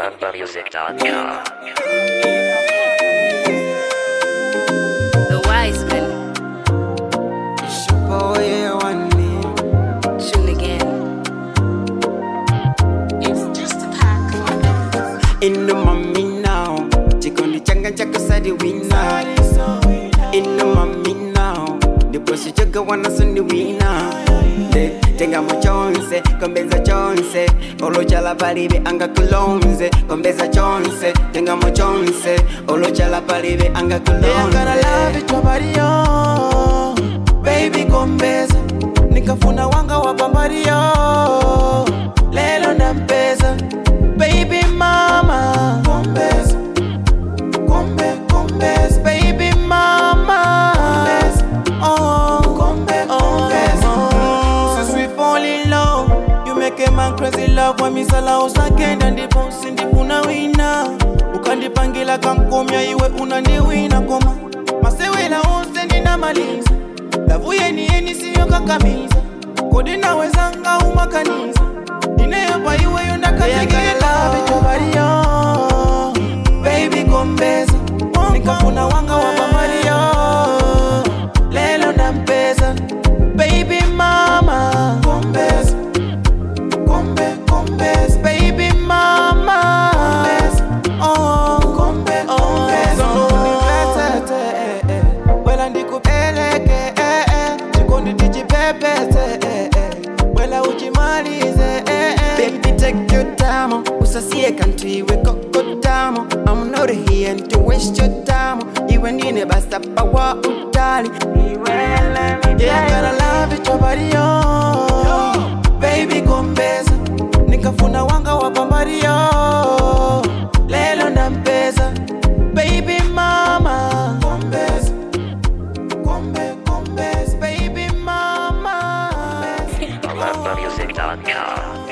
AllambaMusic.com. The wise man. It's your boy, one name. Tune again. It's just a pack. Inu mami now. Chikondi changa chako sadi wina. Inu mami now. Ndipo shichoga wana sundi wina. Tenga mochonse, kombeza chonse. Olo chala palibe anga kulonze. Kombeza chonse, tenga mochonse. Olo chala palibe anga kulonze. Yeah, I gotta love it, your body, oh. Baby, kombeza. Nikafuna wanga wa pambari, oh. Lelo na mpesa. Baby mama, kombeza. Kombeza. Baby mama, kombeza. Oh, kombeza. Since we fall in love, you make a man crazy love. When me sala usakenda ndipo sindifuna wina. Ukandipangila kankomya iwe unaniwina koma. Masewela onse ninamaliza. Lavu yeni siyo kakamiza. Kodi nawezanga umakanisa. Ineyopa iwe yondakategela. Love it, your body, oh. Baby kombeza. Nikafuna wanga wa pambari, oh. Lelo na mpesa. Baby mama, kombeza. Kombeza. Baby mama, kombeza. Oh, kombeza. Wela ndikupeleke, chikondi tijipepete, wela ujimalize, Baby, take your time. Usasie country we kokotamo. I'm not here to waste your time. Iwe nine basta pawa utali. yeah, I gotta love it, your body, oh. Baby kombeza, nikafuna wanga wa pambari, oh. Lelo na mpesa, baby mama, kombeza. Kombeza, baby mama, AllambaMusic.com.